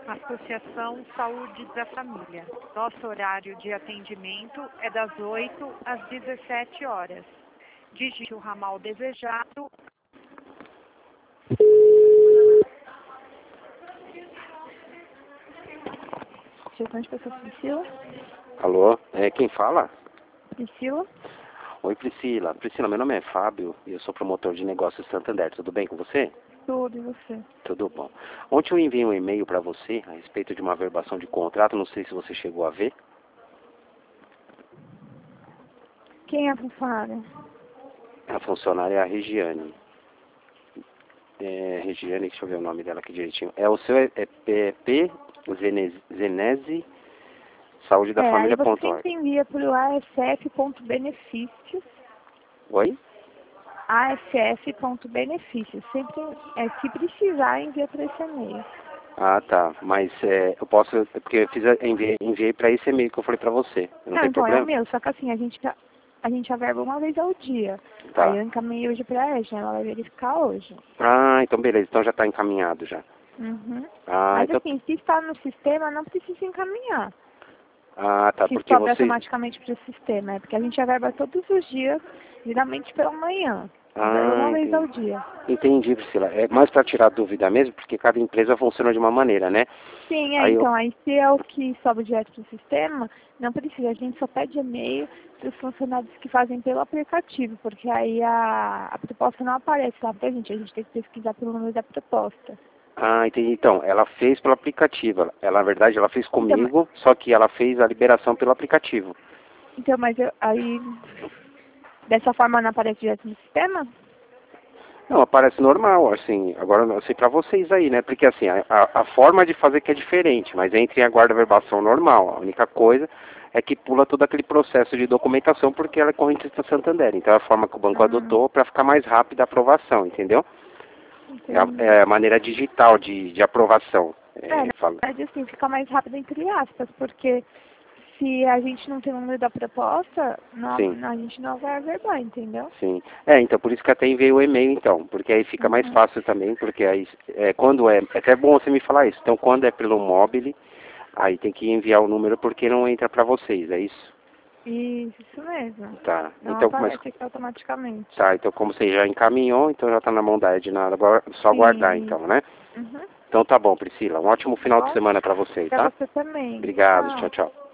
Associação Saúde da Família. Nosso horário de atendimento é das 8 às 17 horas. Digite o ramal desejado. Gestão de pessoas, Priscila? Alô, quem fala? Priscila? Oi, Priscila. Priscila, meu nome é Fábio e eu sou promotor de negócios Santander. Tudo bem com você? Tudo, e você? Tudo bom. Ontem eu enviei um e-mail para você a respeito de uma averbação de contrato. Não sei se você chegou a ver. Quem é a funcionária? A funcionária é a Regiane. Regiane, deixa eu ver o nome dela aqui direitinho. O seu é P. Zenese, Saúde da Família. Aí você sempre envia para o asf.benefícios. Oi? asf.benefícios. Sempre, se precisar, envia para esse e-mail. Ah, tá. Mas eu posso... Porque eu enviei para esse e-mail que eu falei para você. Não tem Então problema? é o meu, só que assim, a gente averba uma vez ao dia. Tá. Aí eu encaminhei hoje para ela, ela vai verificar hoje. Ah, então beleza. Então já está encaminhado já. Uhum. Ah, Mas então... assim, se está no sistema, não precisa encaminhar. Ah, tá. Se Porque sobe você... automaticamente para o sistema. Porque a gente averba todos os dias, geralmente pela manhã. Averba uma vez ao dia. Entendi, Priscila. É mais para tirar dúvida mesmo, porque cada empresa funciona de uma maneira, né? Sim, Aí então, aí se é o que sobe direto para o sistema, não precisa. A gente só pede e-mail para os funcionários que fazem pelo aplicativo, porque aí a proposta não aparece lá para a gente tem que pesquisar pelo número da proposta. Ah, entendi. Então, ela fez pelo aplicativo. Ela, na verdade, ela fez comigo, Então, só que ela fez a liberação pelo aplicativo. então mas aí, dessa forma não aparece direto no sistema? Não, aparece normal, assim. Agora, eu não sei para vocês aí, né? Porque, assim, a forma de fazer que é diferente, mas entra em aguarda verbação normal. A única coisa é que pula todo aquele processo de documentação, porque ela é correntista Santander. Então, é a forma que o banco adotou para ficar mais rápida a aprovação, entendeu? É a maneira digital de aprovação. Na verdade, assim, fica mais rápido entre aspas, porque se a gente não tem o número da proposta, a gente não vai averbar, entendeu? Sim. Então, por isso que até enviei o e-mail, então, porque aí fica mais fácil também, porque aí, quando é até bom você me falar isso, então, quando é pelo mobile, aí tem que enviar o número porque não entra para vocês, é isso? Isso mesmo. Tá. Não Então, aparece aqui automaticamente. Tá, então como você já encaminhou, então já tá na mão da Edna, agora é só aguardar, então, né? Uhum. Então tá bom, Priscila, um ótimo final de semana para vocês, tá? Pra você também. Obrigado, Tchau. tchau, tchau.